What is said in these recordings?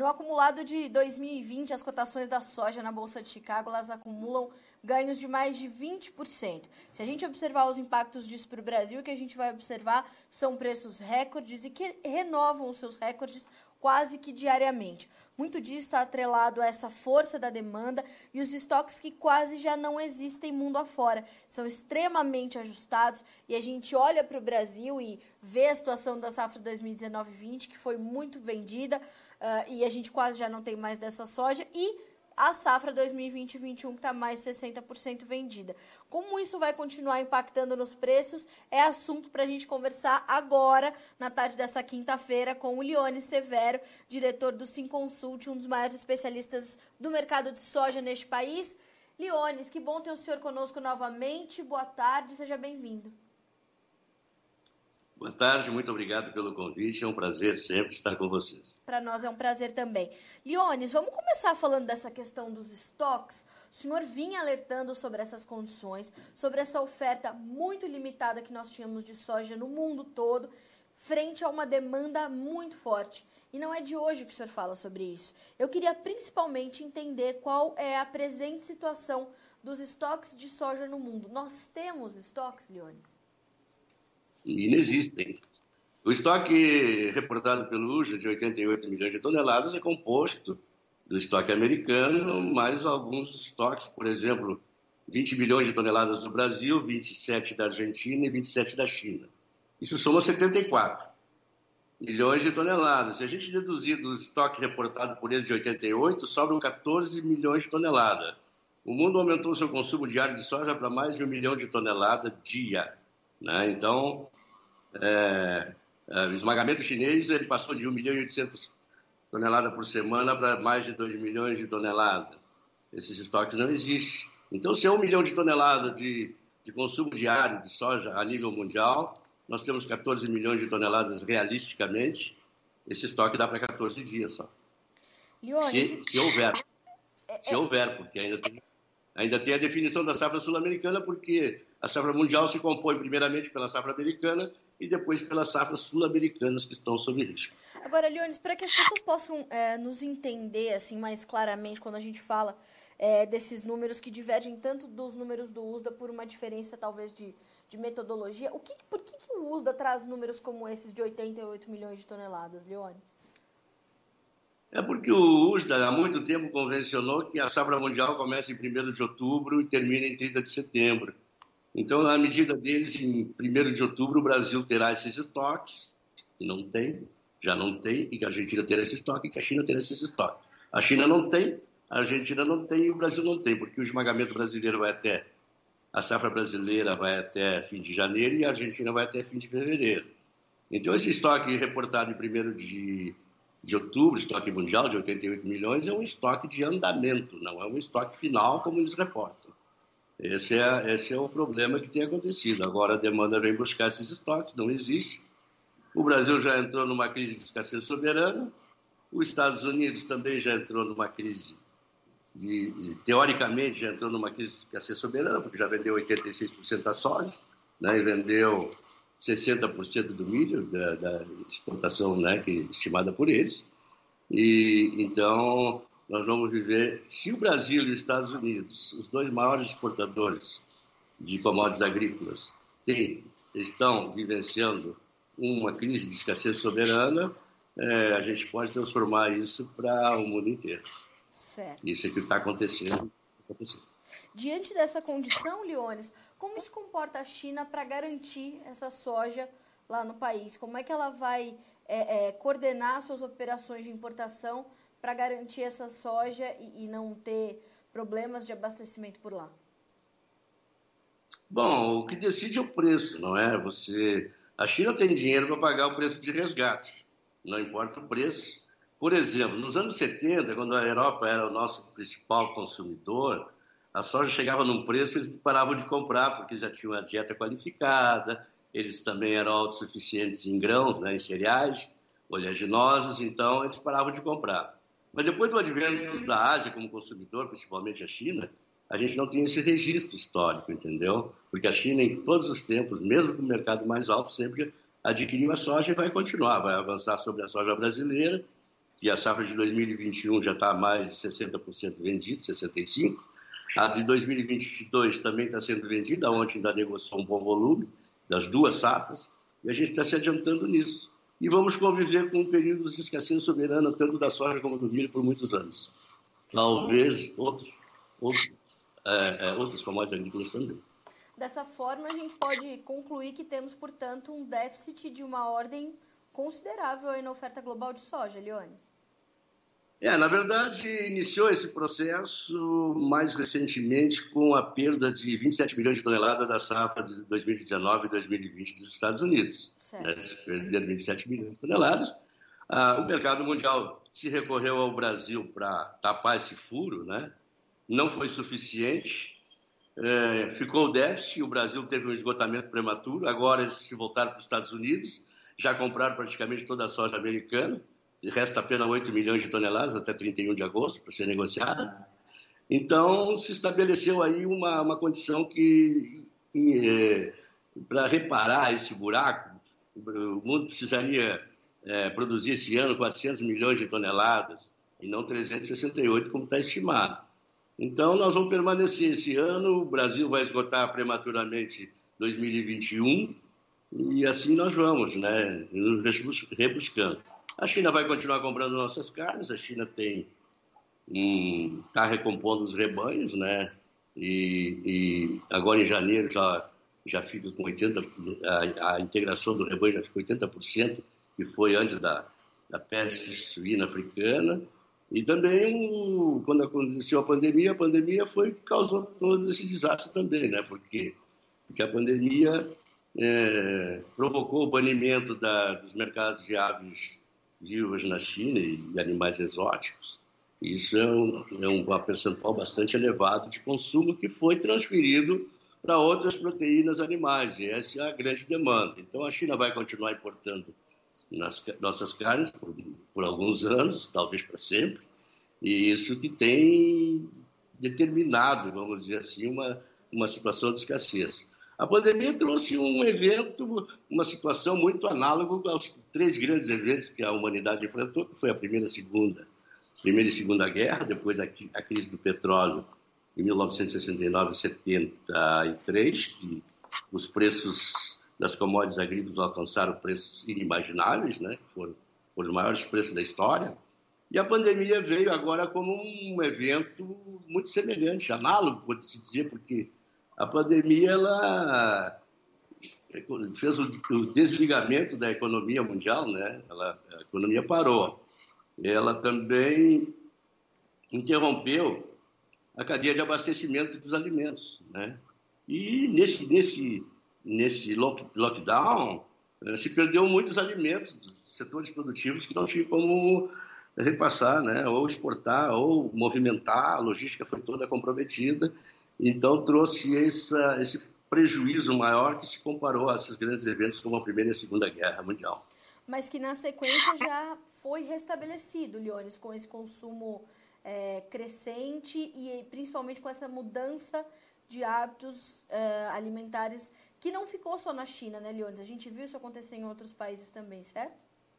no acumulado de 2020, as cotações da soja na Bolsa de Chicago, elas acumulam ganhos de mais de 20%. Se a gente observar os impactos disso para o Brasil, o que a gente vai observar são preços recordes e que renovam os seus recordes quase que diariamente. Muito disso está atrelado a essa força da demanda e os estoques que quase já não existem mundo afora. São extremamente ajustados e a gente olha para o Brasil e vê a situação da safra 2019-20, que foi muito vendida e a gente quase já não tem mais dessa soja, e a safra 2020-21 que está mais de 60% vendida. Como isso vai continuar impactando nos preços é assunto para a gente conversar agora, na tarde dessa quinta-feira, com o Leones Severo, diretor do Simconsult, um dos maiores especialistas do mercado de soja neste país. Leones, que bom ter o senhor conosco novamente. Boa tarde, seja bem-vindo. Boa tarde, muito obrigado pelo convite, é um prazer sempre estar com vocês. Para nós é um prazer também. Leones, vamos começar falando dessa questão dos estoques. O senhor vinha alertando sobre essas condições, sobre essa oferta muito limitada que nós tínhamos de soja no mundo todo, frente a uma demanda muito forte. E não é de hoje que o senhor fala sobre isso. Eu queria principalmente entender qual é a presente situação dos estoques de soja no mundo. Nós temos estoques, Leones? Inexistem. O estoque reportado pelo USDA de 88 milhões de toneladas é composto do estoque americano, mais alguns estoques, por exemplo, 20 milhões de toneladas do Brasil, 27 da Argentina e 27 da China. Isso soma 74 milhões de toneladas. Se a gente deduzir do estoque reportado por eles de 88, sobram 14 milhões de toneladas. O mundo aumentou seu consumo diário de soja para mais de 1 milhão de toneladas dia. Né? Então, o esmagamento chinês ele passou de 1 milhão e 800 toneladas por semana para mais de 2 milhões de toneladas. Esses estoques não existem. Então, se é 1 milhão de toneladas de consumo diário de soja a nível mundial, nós temos 14 milhões de toneladas realisticamente. Esse estoque dá para 14 dias só. Se houver. Se houver, porque ainda tem a definição da safra sul-americana, porque a safra mundial se compõe primeiramente pela safra americana e depois pelas safras sul-americanas que estão sob risco. Agora, Leones, para que as pessoas possam nos entender assim, mais claramente quando a gente fala desses números que divergem tanto dos números do USDA por uma diferença talvez de metodologia, por que o USDA traz números como esses de 88 milhões de toneladas, Leones? É porque o USDA há muito tempo convencionou que a safra mundial começa em 1º de outubro e termina em 30 de setembro. Então, na medida deles, em 1º de outubro, o Brasil terá esses estoques, que não tem, já não tem, e que a Argentina terá esse estoque, e que a China terá esses estoques. A China não tem, a Argentina não tem e o Brasil não tem, porque o esmagamento brasileiro a safra brasileira vai até fim de janeiro e a Argentina vai até fim de fevereiro. Então, esse estoque reportado em 1º de outubro, estoque mundial de 88 milhões, é um estoque de andamento, não é um estoque final como eles reportam. Esse é o problema que tem acontecido. Agora a demanda vem buscar esses estoques, não existe. O Brasil já entrou numa crise de escassez soberana, os Estados Unidos também já entrou numa crise, teoricamente já entrou numa crise de escassez soberana, porque já vendeu 86% da soja, né, e vendeu 60% do milho da exportação, né, estimada por eles. E então nós vamos viver, se o Brasil e os Estados Unidos, os dois maiores exportadores de commodities agrícolas, estão vivenciando uma crise de escassez soberana, a gente pode transformar isso para o mundo inteiro. Certo. Isso é o que está acontecendo. Diante dessa condição, Leones, como se comporta a China para garantir essa soja lá no país? Como é que ela vai coordenar suas operações de importação para garantir essa soja e não ter problemas de abastecimento por lá? Bom, o que decide é o preço, não é? A China tem dinheiro para pagar o preço de resgate, não importa o preço. Por exemplo, nos anos 70, quando a Europa era o nosso principal consumidor, a soja chegava num preço que eles paravam de comprar, porque já tinham uma dieta qualificada, eles também eram autossuficientes em grãos, né, em cereais, oleaginosas, então eles paravam de comprar. Mas depois do advento da Ásia como consumidor, principalmente a China, a gente não tem esse registro histórico, entendeu? Porque a China, em todos os tempos, mesmo no mercado mais alto, sempre adquiriu a soja e vai continuar, vai avançar sobre a soja brasileira, que a safra de 2021 já está mais de 60% vendida, 65%. A de 2022 também está sendo vendida, ontem ainda negociou um bom volume das duas safras, e a gente está se adiantando nisso. E vamos conviver com períodos de escassez soberana, tanto da soja como do milho, por muitos anos. Talvez outros commodities agrícolas também. Dessa forma, a gente pode concluir que temos, portanto, um déficit de uma ordem considerável aí na oferta global de soja, Leones. Na verdade, iniciou esse processo mais recentemente com a perda de 27 milhões de toneladas da safra de 2019 e 2020 dos Estados Unidos. Se perderam 27 milhões de toneladas. O mercado mundial se recorreu ao Brasil para tapar esse furo, né? Não foi suficiente. Ficou o déficit, o Brasil teve um esgotamento prematuro, agora eles se voltaram para os Estados Unidos, já compraram praticamente toda a soja americana, resta apenas 8 milhões de toneladas até 31 de agosto para ser negociada. Então, se estabeleceu aí uma condição que, para reparar esse buraco, o mundo precisaria produzir esse ano 400 milhões de toneladas e não 368, como está estimado. Então, nós vamos permanecer esse ano, o Brasil vai esgotar prematuramente 2021 e assim nós vamos, né, nos rebuscando. A China vai continuar comprando nossas carnes, a China está recompondo os rebanhos, né, e agora em janeiro já fica com 80%, a integração do rebanho já fica 80%, que foi antes da peste suína africana. E também, quando aconteceu a pandemia foi que causou todo esse desastre também, né? Porque a pandemia provocou o banimento dos mercados de aves vivas na China e animais exóticos. Isso é um percentual bastante elevado de consumo que foi transferido para outras proteínas animais, e essa é a grande demanda. Então, a China vai continuar importando nossas carnes por alguns anos, talvez para sempre, e isso que tem determinado, vamos dizer assim, uma situação de escassez. A pandemia trouxe um evento, uma situação muito análoga aos 3 grandes eventos que a humanidade enfrentou, que foi a Primeira e Segunda Guerra, depois a crise do petróleo em 1969 e 73, que os preços das commodities agrícolas alcançaram preços inimagináveis, né? Foram os maiores preços da história. E a pandemia veio agora como um evento muito semelhante, análogo, pode-se dizer, porque a pandemia ela fez o desligamento da economia mundial, né? A economia parou. Ela também interrompeu a cadeia de abastecimento dos alimentos, né? E nesse lockdown se perdeu muitos alimentos dos setores produtivos que não tinham como repassar, né? Ou exportar, ou movimentar, a logística foi toda comprometida, então trouxe esse prejuízo maior que se comparou a esses grandes eventos como a Primeira e a Segunda Guerra Mundial. Mas que na sequência já foi restabelecido, Leones, com esse consumo crescente e principalmente com essa mudança de hábitos alimentares que não ficou só na China, né, Leones? A gente viu isso acontecer em outros países também, certo?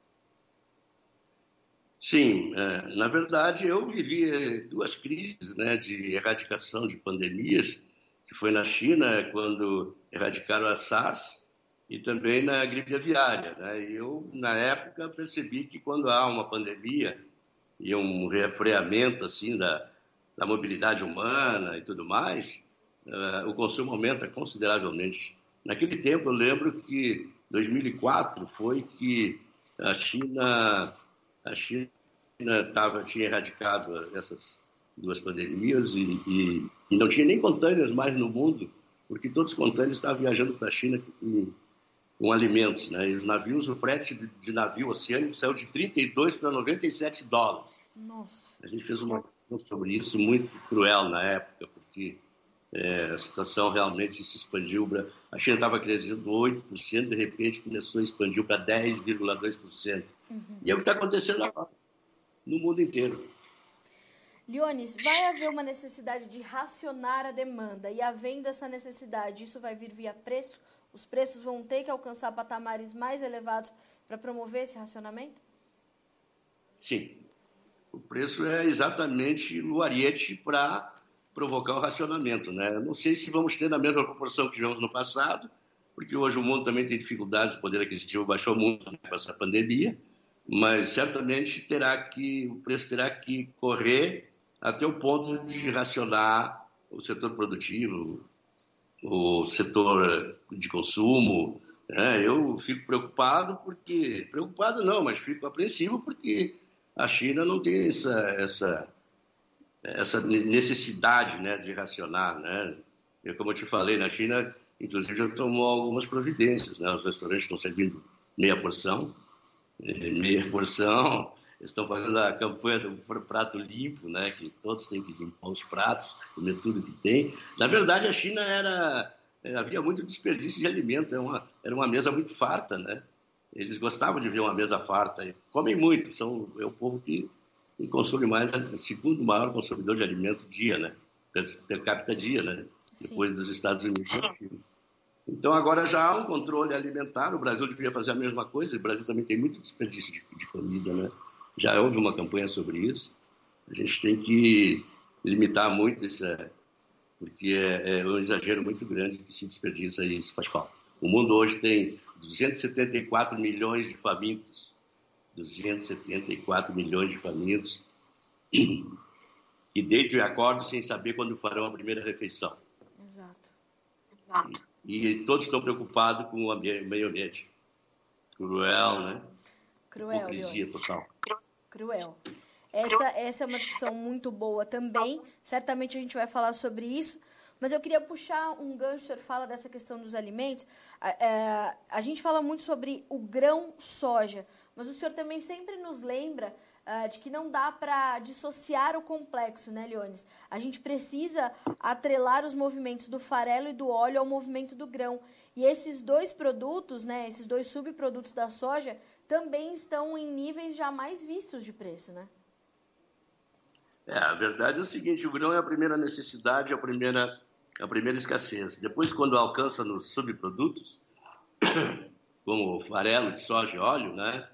Sim, na verdade eu vivi 2 crises, né, de erradicação de pandemias, que foi na China, quando erradicaram a SARS, e também na gripe aviária, né? E eu, na época, percebi que quando há uma pandemia e um refreamento assim, da mobilidade humana e tudo mais, o consumo aumenta consideravelmente. Naquele tempo, eu lembro que 2004 foi que a China tinha erradicado essas 2 pandemias e não tinha nem contêineres mais no mundo, porque todos os contêineres estavam viajando para a China com alimentos, né? E os navios, o frete de navio oceânico saiu de 32 para 97 dólares. Nossa. A gente fez uma coisa sobre isso muito cruel na época, porque a situação realmente se expandiu. A China estava crescendo 8%, de repente começou a expandir para 10,2%. E é o que está acontecendo agora, no mundo inteiro. Leones, vai haver uma necessidade de racionar a demanda e havendo essa necessidade, isso vai vir via preço? Os preços vão ter que alcançar patamares mais elevados para promover esse racionamento? Sim. O preço é exatamente o ariete para provocar o racionamento, né? Não sei se vamos ter na mesma proporção que tivemos no passado, porque hoje o mundo também tem dificuldades, o poder aquisitivo baixou muito, né, com essa pandemia, mas certamente o preço terá que correr até o ponto de racionar o setor produtivo, o setor de consumo. Né? Eu fico preocupado não, mas fico apreensivo porque a China não tem essa necessidade, né, de racionar, né? Como eu te falei, na China, inclusive, já tomou algumas providências, né? Os restaurantes estão servindo meia porção, estão fazendo a campanha do prato limpo, né? Que todos têm que limpar os pratos, comer tudo que tem. Na verdade, a China havia muito desperdício de alimento, era uma mesa muito farta, né? Eles gostavam de ver uma mesa farta, comem muito, é o povo que consome mais, o segundo maior consumidor de alimento dia, né? Per capita dia, né? Sim. Depois dos Estados Unidos. Então, agora já há um controle alimentar, o Brasil deveria fazer a mesma coisa, o Brasil também tem muito desperdício de comida, né? Já houve uma campanha sobre isso, a gente tem que limitar muito isso, porque é um exagero muito grande que se desperdiça e isso faz falta. O mundo hoje tem 274 milhões de famintos, 274 milhões de famintos, e deitam e acordam sem saber quando farão a primeira refeição. Exato. E todos estão preocupados com o meio ambiente. Cruel, né? Cruel, hipocrisia total. Cruel. Essa é uma discussão muito boa também. Certamente a gente vai falar sobre isso. Mas eu queria puxar um gancho, o senhor fala dessa questão dos alimentos. A gente fala muito sobre o grão soja, mas o senhor também sempre nos lembra de que não dá para dissociar o complexo, né, Leones? A gente precisa atrelar os movimentos do farelo e do óleo ao movimento do grão. E esses dois produtos, né, esses dois subprodutos da soja, também estão em níveis jamais vistos de preço, né? A verdade é o seguinte, o grão é a primeira necessidade, a primeira escassez. Depois, quando alcança nos subprodutos, como farelo de soja e óleo, né?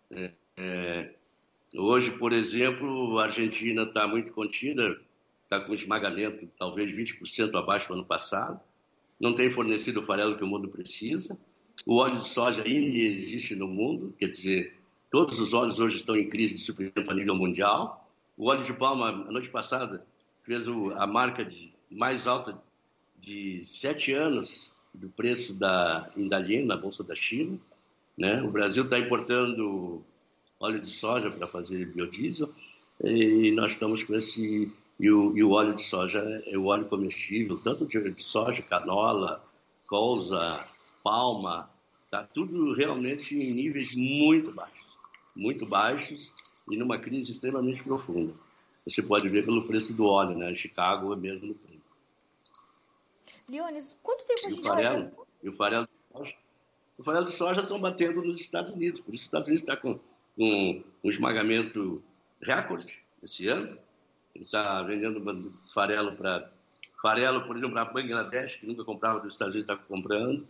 Hoje, por exemplo, a Argentina está muito contida, está com esmagamento talvez 20% abaixo do ano passado, não tem fornecido o farelo que o mundo precisa, o óleo de soja ainda existe no mundo, quer dizer, todos os óleos hoje estão em crise de suprimento a nível mundial. O óleo de palma, a noite passada, fez a marca mais alta de 7 anos do preço da Indalina, na Bolsa da China. Né? O Brasil está importando óleo de soja para fazer biodiesel e nós estamos com esse... E o óleo de soja é o óleo comestível, tanto de soja, canola, colza, palma, está tudo realmente em níveis muito baixos e numa crise extremamente profunda. Você pode ver pelo preço do óleo, né? Chicago é mesmo no preço. Leones, quanto tempo a gente vai ter? E o farelo de soja estão batendo nos Estados Unidos, por isso os Estados Unidos está com um esmagamento recorde esse ano. Ele está vendendo farelo, por exemplo, para a Bangladesh, que nunca comprava dos Estados Unidos, está comprando.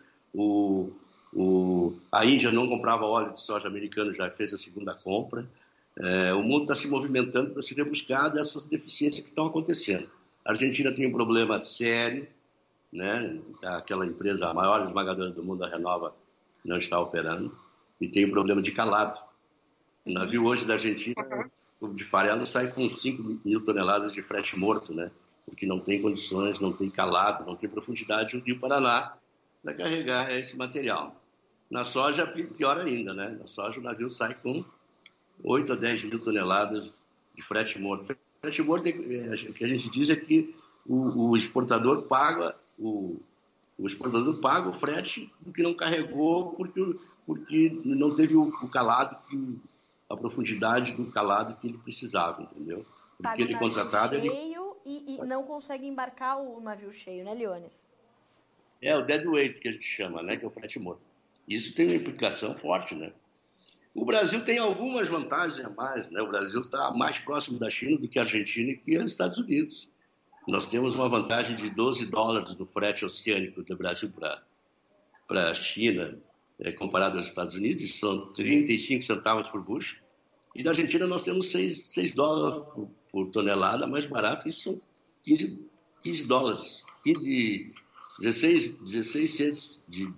A Índia não comprava óleo de soja americano, já fez a segunda compra. O mundo está se movimentando para se rebuscar dessas deficiências que estão acontecendo. A Argentina tem um problema sério, né? Aquela empresa, a maior esmagadora do mundo, a Renova, não está operando, e tem um problema de calado. O navio hoje da Argentina, de farelo, sai com 5.000 toneladas de frete morto, né? Porque não tem condições, não tem calado, não tem profundidade no Rio Paraná para carregar esse material. Na soja, pior ainda, né? Na soja, o navio sai com 8 a 10 mil toneladas de frete morto. Frete morto, o que a gente diz é que o exportador paga o frete do que não carregou porque não teve o calado, a profundidade do calado que ele precisava, entendeu? Porque ele contratado... cheio e não consegue embarcar o navio cheio, né, Leones? É o deadweight que a gente chama, né? Que é o frete morto. Isso tem uma implicação forte, né? O Brasil tem algumas vantagens a mais, né? O Brasil está mais próximo da China do que a Argentina e que os Estados Unidos. Nós temos uma vantagem de $12 do frete oceânico do Brasil para a China, comparado aos Estados Unidos, são 35 centavos por bushel. E na Argentina nós temos 6 dólares por tonelada, mais barato, isso são 15 dólares, 16 centos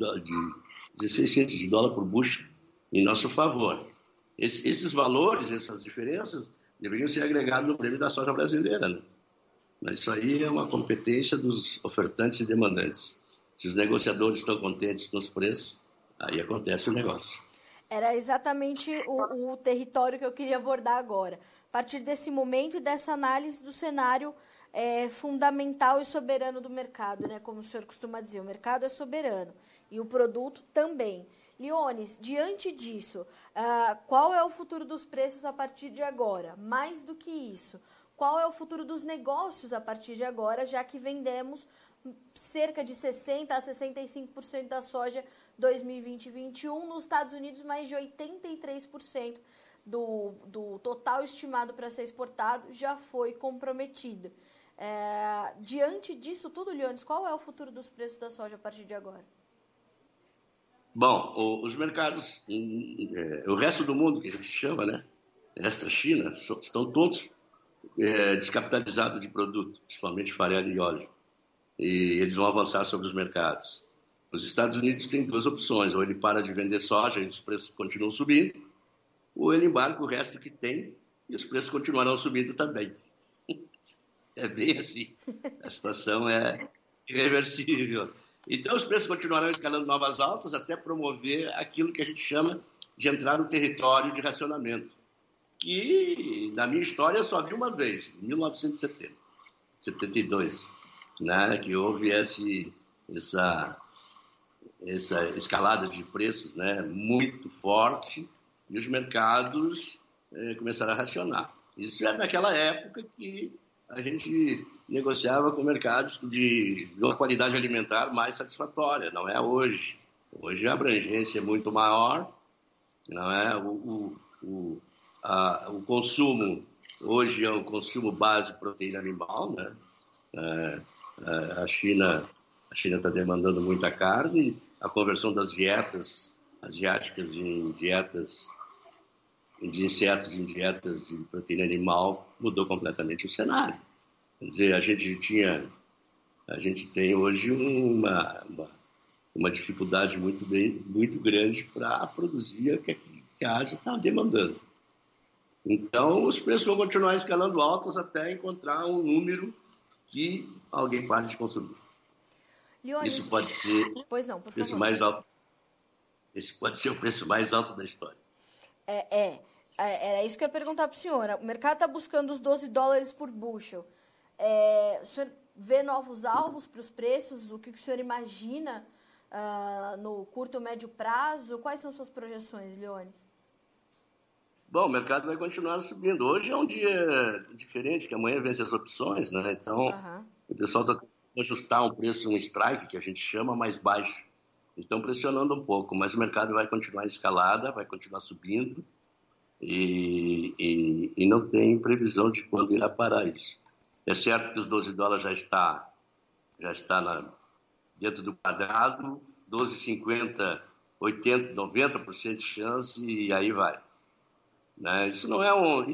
de dólar por bushel em nosso favor. Esses valores, essas diferenças, deveriam ser agregados no prêmio da soja brasileira, né? Mas isso aí é uma competência dos ofertantes e demandantes. Se os negociadores estão contentes com os preços, aí acontece o negócio. Era exatamente o território que eu queria abordar agora. A partir desse momento e dessa análise do cenário fundamental e soberano do mercado, né? Como o senhor costuma dizer, o mercado é soberano e o produto também. Leones, diante disso, qual é o futuro dos preços a partir de agora? Mais do que isso, qual é o futuro dos negócios a partir de agora, já que vendemos cerca de 60% a 65% da soja 2020 e 2021, nos Estados Unidos mais de 83% do total estimado para ser exportado já foi comprometido. Diante disso tudo, Leones, qual é o futuro dos preços da soja a partir de agora? Bom, os mercados, o resto do mundo, que a gente chama, né? Esta China, estão todos descapitalizados de produto, principalmente farelo e óleo. E eles vão avançar sobre os mercados. Os Estados Unidos têm duas opções: ou ele para de vender soja e os preços continuam subindo, ou ele embarca o resto que tem e os preços continuarão subindo também. É bem assim. A situação é irreversível. Então, os preços continuarão escalando novas altas até promover aquilo que a gente chama de entrar no território de racionamento, que, na minha história, eu só vi uma vez, em 1970, 72, né, que houve essa escalada de preços, né, muito forte, e os mercados começaram a racionar. Isso é naquela época que a gente negociava com mercados de uma qualidade alimentar mais satisfatória, não é hoje. Hoje a abrangência é muito maior, não é? O consumo, hoje é um consumo base de proteína animal, né? A China está demandando muita carne, a conversão das dietas asiáticas em dietas de insetos em dietas de proteína animal mudou completamente o cenário. Quer dizer, a gente tem hoje uma dificuldade muito grande para produzir o que a Ásia está demandando. Então, os preços vão continuar escalando altos até encontrar um número que alguém pare de consumir. Leones, Isso pode ser pois não, por o preço favor. mais alto. Esse pode ser o preço mais alto da história. Era isso que eu ia perguntar para o senhor. O mercado está buscando os 12 dólares por bushel. O senhor vê novos alvos para os preços? O que o senhor imagina no curto ou médio prazo? Quais são suas projeções, Leones? Bom, o mercado vai continuar subindo. Hoje é um dia diferente, que amanhã vence as opções, né? Então, o pessoal está tentando ajustar um preço, um strike, que a gente chama, mais baixo. Estão pressionando um pouco, mas o mercado vai continuar escalada, vai continuar subindo e não tem previsão de quando irá parar isso. É certo que os 12 dólares já está dentro do quadrado, 12,50, 80, 90% de chance e aí vai. Né? Isso não é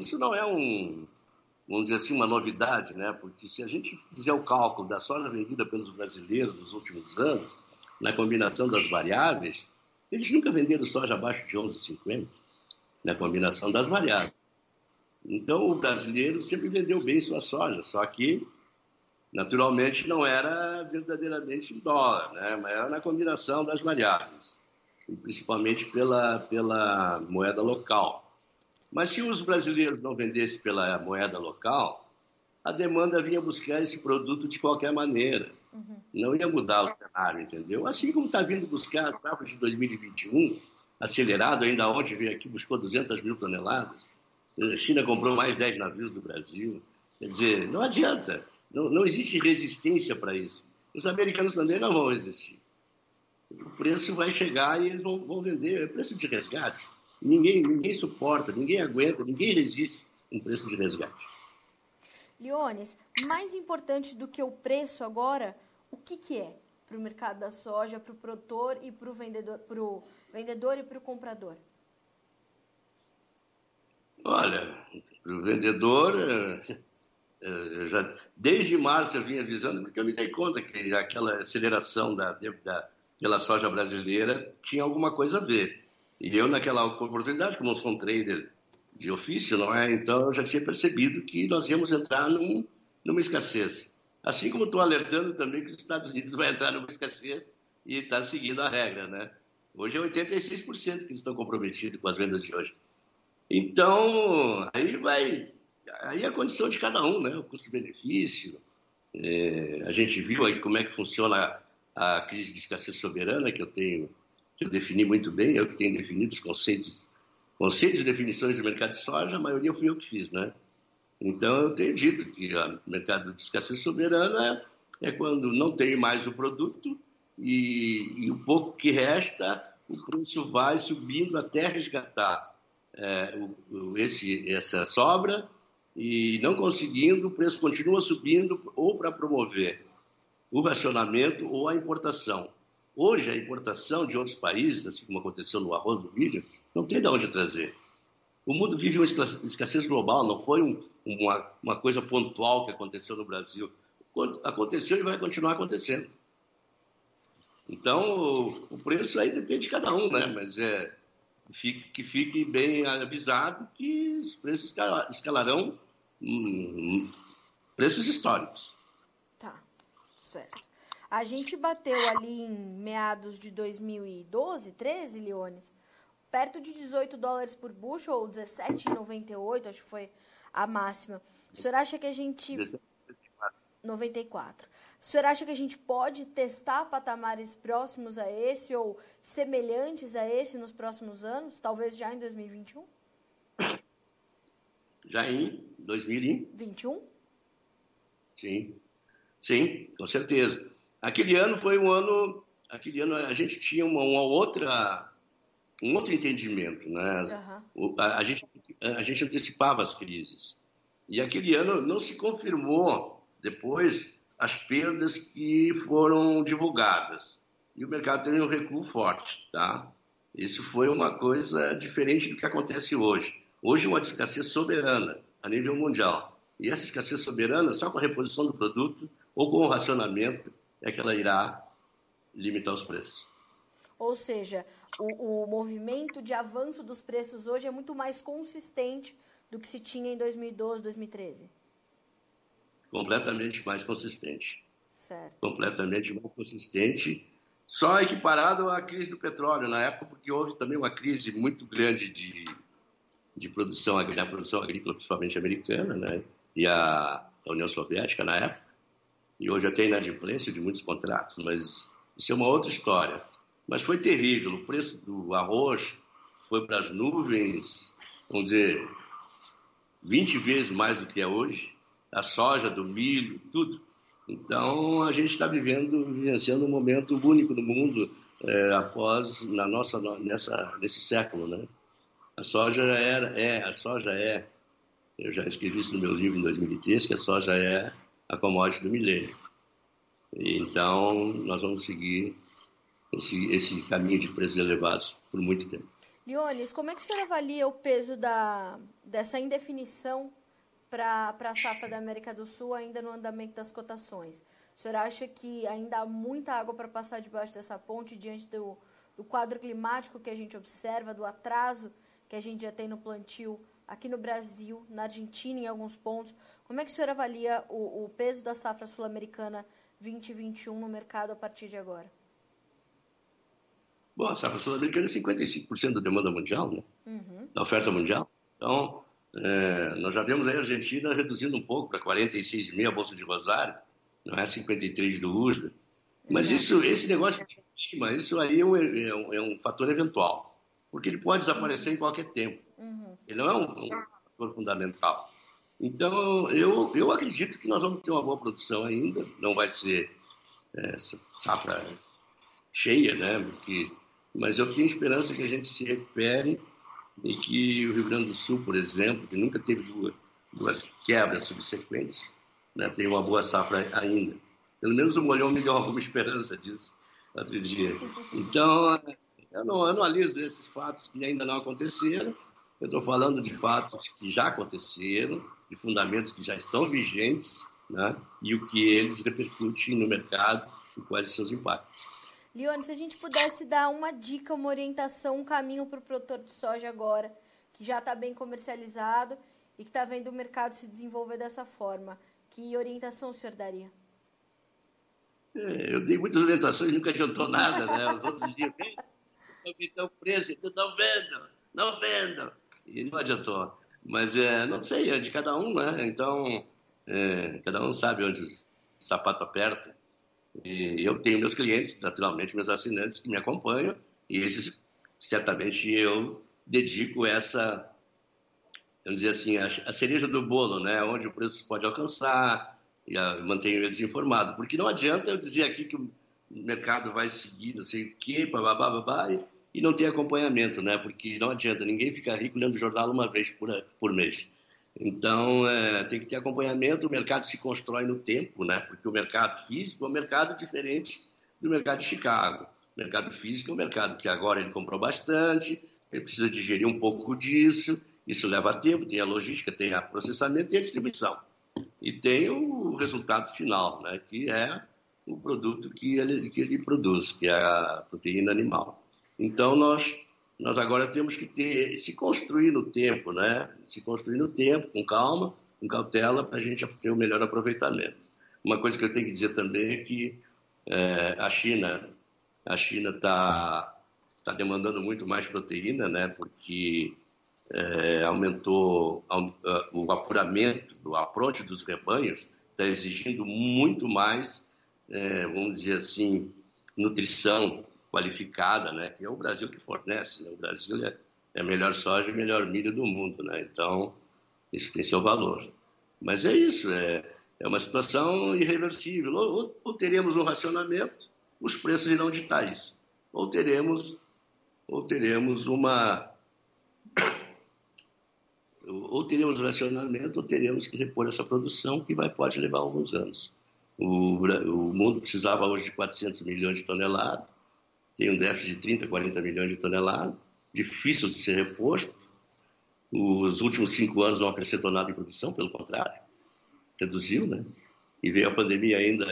vamos dizer assim, uma novidade, né? Porque se a gente fizer o cálculo da soja vendida pelos brasileiros nos últimos anos, na combinação das variáveis, eles nunca venderam soja abaixo de 11,50, na combinação das variáveis. Então, o brasileiro sempre vendeu bem sua soja, só que, naturalmente, não era verdadeiramente em dólar, né? Mas era na combinação das variáveis, e principalmente pela moeda local. Mas se os brasileiros não vendessem pela moeda local, a demanda vinha buscar esse produto de qualquer maneira. Não ia mudar o cenário, entendeu? Assim como está vindo buscar a safra de 2021, acelerado, ainda ontem veio aqui, buscou 200 mil toneladas. A China comprou mais 10 navios do Brasil. Quer dizer, não adianta. Não existe resistência para isso. Os americanos também não vão resistir. O preço vai chegar e eles vão vender. É preço de resgate. Ninguém suporta, ninguém aguenta, ninguém resiste um preço de resgate. Leones, mais importante do que o preço agora, o que é para o mercado da soja, para o produtor e para o vendedor e para o comprador? Olha, o vendedor, desde março eu vinha avisando, porque eu me dei conta que aquela aceleração pela soja brasileira tinha alguma coisa a ver. E eu, naquela oportunidade, como eu sou um trader de ofício, não é? Então eu já tinha percebido que nós íamos entrar numa escassez. Assim como estou alertando também que os Estados Unidos vai entrar numa escassez e está seguindo a regra, né? Hoje é 86% que eles estão comprometidos com as vendas de hoje. Então, aí é a condição de cada um, né? O custo-benefício. A gente viu aí como é que funciona a crise de escassez soberana, que eu defini muito bem, eu que tenho definido os conceitos e definições do mercado de soja, a maioria fui eu que fiz, né? Então, eu tenho dito que o mercado de escassez soberana é quando não tem mais o produto e o pouco que resta, o preço vai subindo até resgatar essa sobra e não conseguindo, o preço continua subindo ou para promover o racionamento ou a importação. Hoje, a importação de outros países, assim como aconteceu no arroz do milho, não tem de onde trazer. O mundo vive uma escassez global, não foi uma coisa pontual que aconteceu no Brasil. Aconteceu e vai continuar acontecendo. Então, o preço aí depende de cada um, né? Mas que fique bem avisado que os preços escalarão preços históricos. Tá, certo. A gente bateu ali em meados de 2012, 13, Leones, perto de 18 dólares por bushel, ou 17,98, acho que foi a máxima. O senhor acha que a gente... 94. O senhor acha que a gente pode testar patamares próximos a esse ou semelhantes a esse nos próximos anos? Talvez já em 2021? Já em 2021? Sim. Sim, com certeza. Aquele ano foi um ano... Aquele ano a gente tinha um outro entendimento, né? Uhum. A gente antecipava as crises. E aquele ano não se confirmou depois as perdas que foram divulgadas. E o mercado teve um recuo forte, tá? Isso foi uma coisa diferente do que acontece hoje. Hoje é uma escassez soberana a nível mundial. E essa escassez soberana, só com a reposição do produto ou com o racionamento, é que ela irá limitar os preços. Ou seja, o movimento de avanço dos preços hoje é muito mais consistente do que se tinha em 2012, 2013. Completamente mais consistente. Certo. Completamente mais consistente, só equiparado à crise do petróleo na época, porque houve também uma crise muito grande de produção agrícola, principalmente americana, né? E a União Soviética na época. E hoje até inadimplência de muitos contratos, mas isso é uma outra história. Mas foi terrível, o preço do arroz foi para as nuvens, vamos dizer, 20 vezes mais do que é hoje, a soja, do milho, tudo. Então, a gente está vivenciando um momento único no mundo nesse século, né? A soja eu já escrevi isso no meu livro em 2003, que a soja é a commodity do milênio. Então, nós vamos seguir esse caminho de preços elevados por muito tempo. Leones, como é que o senhor avalia o peso dessa indefinição para a safra da América do Sul ainda no andamento das cotações? O senhor acha que ainda há muita água para passar debaixo dessa ponte diante do quadro climático que a gente observa, do atraso que a gente já tem no plantio aqui no Brasil, na Argentina, em alguns pontos? Como é que o senhor avalia o peso da safra sul-americana 2021 no mercado a partir de agora? Bom, a safra sul-americana é 55% da demanda mundial, né? Uhum. Da oferta mundial. Então, nós já vemos aí a Argentina reduzindo um pouco para 46,5 a Bolsa de Rosário, não é 53 do USDA. Mas esse negócio de clima, isso aí é um fator eventual, porque ele pode desaparecer em qualquer tempo. Uhum. Ele não é um fator fundamental. Então, eu acredito que nós vamos ter uma boa produção ainda, não vai ser safra cheia, né? Mas eu tenho esperança que a gente se recupere e que o Rio Grande do Sul, por exemplo, que nunca teve duas quebras subsequentes, né, tem uma boa safra ainda. Pelo menos o Molhão me deu alguma esperança disso outro dia. Então, eu não analiso esses fatos que ainda não aconteceram, Eu estou falando de fatos que já aconteceram, de fundamentos que já estão vigentes, né? E o que eles repercutem no mercado e quais os seus impactos. Lione, se a gente pudesse dar uma dica, uma orientação, um caminho para o produtor de soja agora, que já está bem comercializado e que está vendo o mercado se desenvolver dessa forma, que orientação o senhor daria? Eu dei muitas orientações e nunca adiantou nada, né? Os outros diziam, então o preço, vocês não vendam. E não adiantou. Mas não sei, é de cada um, né? Então, cada um sabe onde o sapato aperta. E eu tenho meus clientes, naturalmente, meus assinantes que me acompanham, e esses, certamente, eu dedico essa, vamos dizer assim, a cereja do bolo, né? Onde o preço pode alcançar, e mantenho eles informados. Porque não adianta eu dizer aqui que o mercado vai seguir, não sei o quê, babá, e não ter acompanhamento, né? Porque não adianta, ninguém fica rico lendo jornal uma vez por mês. Então, tem que ter acompanhamento, o mercado se constrói no tempo, né? Porque o mercado físico é um mercado diferente do mercado de Chicago. O mercado físico é um mercado que agora ele comprou bastante, ele precisa digerir um pouco disso, isso leva tempo, tem a logística, tem o processamento e a distribuição. E tem o resultado final, né? Que é o produto que ele produz, que é a proteína animal. Então, nós agora temos que se construir no tempo, né? Se construir no tempo, com calma, com cautela, para a gente ter o melhor aproveitamento. Uma coisa que eu tenho que dizer também é que a China está demandando muito mais proteína, né? Porque aumentou o apuramento, o apronte dos rebanhos, está exigindo muito mais, vamos dizer assim, nutrição qualificada, né? Que é o Brasil que fornece, né? O Brasil é a melhor soja e melhor milho do mundo, né? Então, isso tem seu valor. Mas é isso, é uma situação irreversível. Ou teremos um racionamento, os preços irão ditar isso. Ou teremos racionamento, ou teremos que repor essa produção que pode levar alguns anos. O mundo precisava hoje de 400 milhões de toneladas, tem um déficit de 30, 40 milhões de toneladas, difícil de ser reposto. Os últimos 5 anos não acrescentou nada em produção, pelo contrário, reduziu, né? E veio a pandemia ainda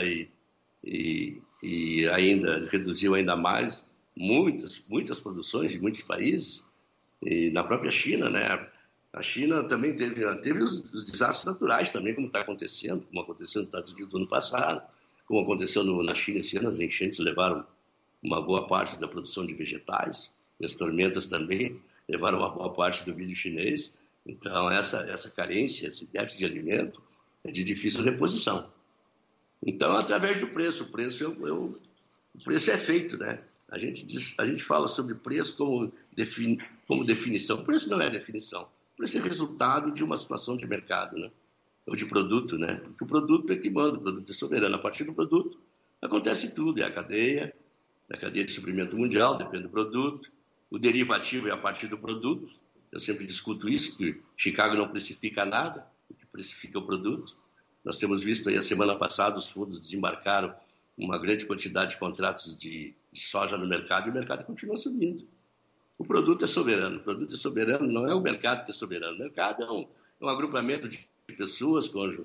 e ainda reduziu ainda mais muitas produções em muitos países, e na própria China, né? A China também teve os desastres naturais também, como está acontecendo, como aconteceu nos Estados Unidos no ano passado, como aconteceu na China esse ano, as enchentes levaram uma boa parte da produção de vegetais, e as tormentas também levaram uma boa parte do milho chinês. Então, essa carência, esse déficit de alimento é de difícil reposição. Então, através do preço, o preço é feito, né? A gente fala sobre preço como definição. O preço não é definição. O preço é resultado de uma situação de mercado, né? Ou de produto, né? Porque o produto é que manda, o produto é soberano. A partir do produto acontece tudo, é a cadeia de suprimento mundial, depende do produto. O derivativo é a partir do produto. Eu sempre discuto isso, que Chicago não precifica nada, o que precifica o produto. Nós temos visto aí a semana passada os fundos desembarcaram uma grande quantidade de contratos de soja no mercado e o mercado continua subindo. O produto é soberano. O produto é soberano, não é o mercado que é soberano. O mercado é um agrupamento de pessoas com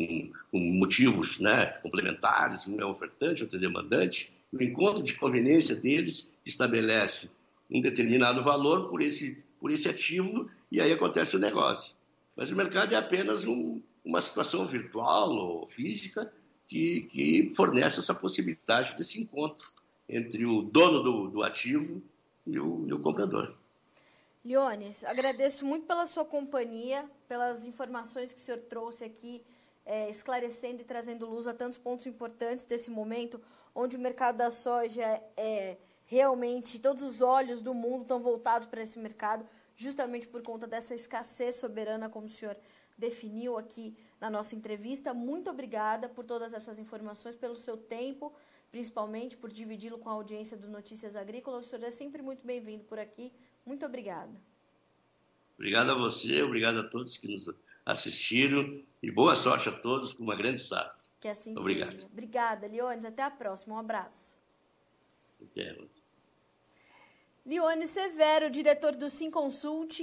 motivos, né, complementares. Um é ofertante, outro é demandante. O encontro de conveniência deles estabelece um determinado valor por esse ativo e aí acontece o negócio. Mas o mercado é apenas uma situação virtual ou física que fornece essa possibilidade desse encontro entre o dono do ativo e o comprador. Leones, agradeço muito pela sua companhia, pelas informações que o senhor trouxe aqui, esclarecendo e trazendo luz a tantos pontos importantes desse momento, onde o mercado da soja realmente, todos os olhos do mundo estão voltados para esse mercado, justamente por conta dessa escassez soberana, como o senhor definiu aqui na nossa entrevista. Muito obrigada por todas essas informações, pelo seu tempo, principalmente por dividi-lo com a audiência do Notícias Agrícolas. O senhor é sempre muito bem-vindo por aqui. Muito obrigada. Obrigado a você, obrigado a todos que nos assistiram e boa sorte a todos com uma grande safra. Que assim obrigado. Seja. Obrigada, Leones. Até a próxima. Um abraço. Até. Leone Severo, diretor do Simconsult,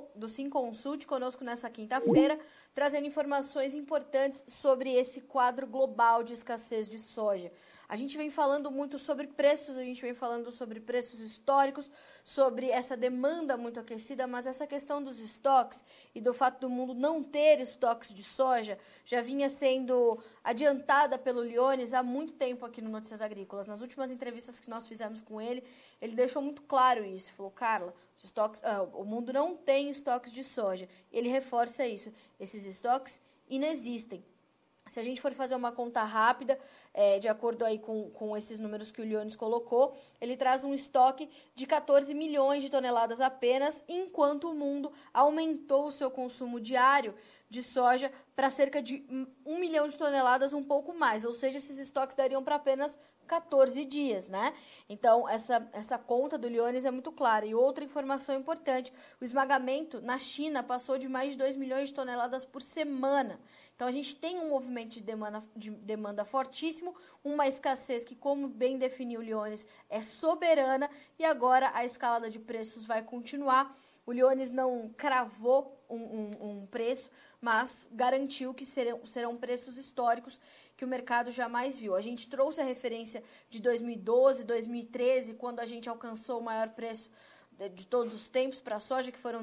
conosco nessa quinta-feira, trazendo informações importantes sobre esse quadro global de escassez de soja. A gente vem falando muito sobre preços, a gente vem falando sobre preços históricos, sobre essa demanda muito aquecida, mas essa questão dos estoques e do fato do mundo não ter estoques de soja já vinha sendo adiantada pelo Leones há muito tempo aqui no Notícias Agrícolas. Nas últimas entrevistas que nós fizemos com ele deixou muito claro isso. Falou, Carla, o mundo não tem estoques de soja. Ele reforça isso. Esses estoques inexistem. Se a gente for fazer uma conta rápida, de acordo aí com esses números que o Leones colocou, ele traz um estoque de 14 milhões de toneladas apenas, enquanto o mundo aumentou o seu consumo diário de soja para cerca de 1 milhão de toneladas, um pouco mais. Ou seja, esses estoques dariam para apenas 14 dias, né? Então, essa conta do Leones é muito clara. E outra informação importante, o esmagamento na China passou de mais de 2 milhões de toneladas por semana. Então, a gente tem um movimento de demanda fortíssimo, uma escassez que, como bem definiu o Leones, é soberana, e agora a escalada de preços vai continuar. O Leones não cravou um preço, mas garantiu que serão preços históricos que o mercado jamais viu. A gente trouxe a referência de 2012, 2013, quando a gente alcançou o maior preço de todos os tempos para a soja, que foram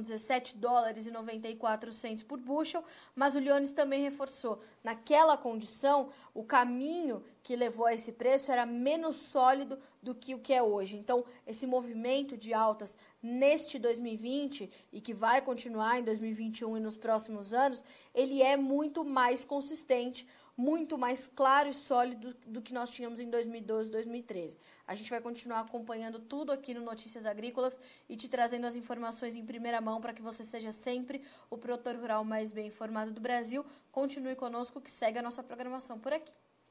$17,94 por bushel, mas o Leones também reforçou. Naquela condição, o caminho que levou a esse preço era menos sólido do que o que é hoje. Então, esse movimento de altas neste 2020 e que vai continuar em 2021 e nos próximos anos, ele é muito mais consistente, muito mais claro e sólido do que nós tínhamos em 2012, 2013. A gente vai continuar acompanhando tudo aqui no Notícias Agrícolas e te trazendo as informações em primeira mão para que você seja sempre o produtor rural mais bem informado do Brasil. Continue conosco que segue a nossa programação por aqui.